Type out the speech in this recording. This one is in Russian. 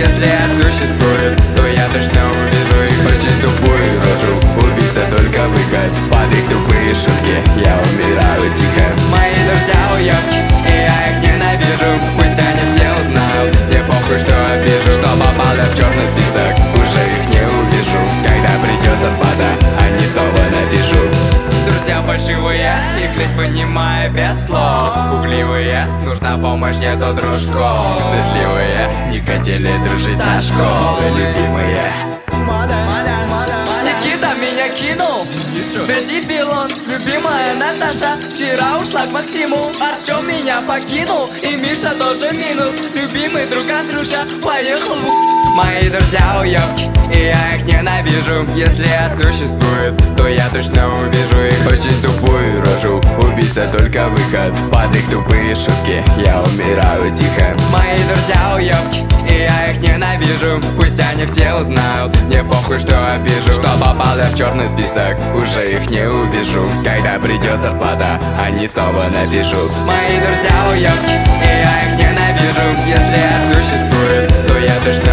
Если существует, то я точно увижу их очень тупую рожу. Убийца только выход, под их тупые шутки я умираю тихо. Мои друзья уёбки, и я их ненавижу. Пусть они все узнают, мне похуй, что обижу. Что попал я в черный список, уже их не увижу. Когда придет зарплата, они снова напишут. Друзья фальшивые, их лезь понимаю без слов. Пугливые, нужна помощь, нету дружков. Стыдливые, не хотели дружить со школы. Любимые, Никита меня кинул, да дебил он. Любимая Наташа вчера ушла к Максиму. Артем меня покинул, и Миша тоже минус. Любимый друг Андрюша поехал в... Мои друзья уёбки, и я их ненавижу. Если существует, то я точно увижу их очень тупую рожу. Убийца только выход, под их тупые шутки я умираю тихо. Мои друзья уёбки, и я их ненавижу. Пусть они все узнают, мне похуй, что обижу. Что попал я в черный список, уже их не увижу. Когда придет зарплата, они снова напишут. Мои друзья уёбки, и я их ненавижу. Если существует, то я точно